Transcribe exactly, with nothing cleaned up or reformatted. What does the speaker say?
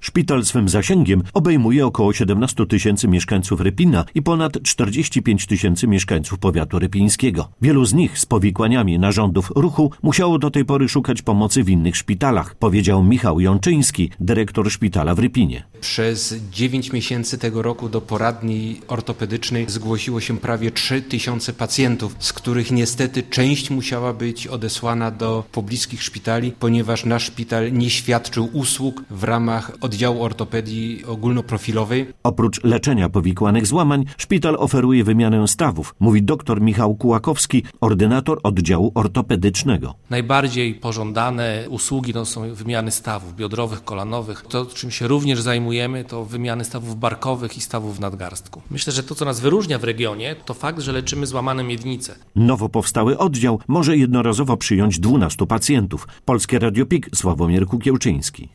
Szpital swym zasięgiem obejmuje około siedemnaście tysięcy mieszkańców Rypina i ponad czterdzieści pięć tysięcy mieszkańców powiatu rypińskiego. Wielu z nich z powikłaniami narządów ruchu musiało do tej pory szukać pomocy w innych szpitalach, powiedział Michał Jączyński, dyrektor szpitala w Rypinie. Przez dziewięć miesięcy tego roku do poradni ortopedycznej zgłosiło się prawie trzy tysiące pacjentów, z których niestety część musiała być odesłana do pobliskich szpitali, ponieważ nasz szpital nie świadczył usług w ramach oddziału ortopedii ogólnoprofilowej. Oprócz leczenia powikłanych złamań, szpital oferuje wymianę stawów, mówi dr Michał Kułakowski, ordynator oddziału ortopedycznego. Najbardziej pożądane usługi to są wymiany stawów biodrowych, kolanowych. To, czym się również zajmujemy, to wymiany stawów barkowych i stawów w nadgarstku. Myślę, że to, co nas wyróżnia w regionie, to fakt, że leczymy złamane miednice. Nowo powstały oddział może jednorazowo przyjąć dwunastu pacjentów. Polskie Radio P I K, Sławomir Kukiełczyński.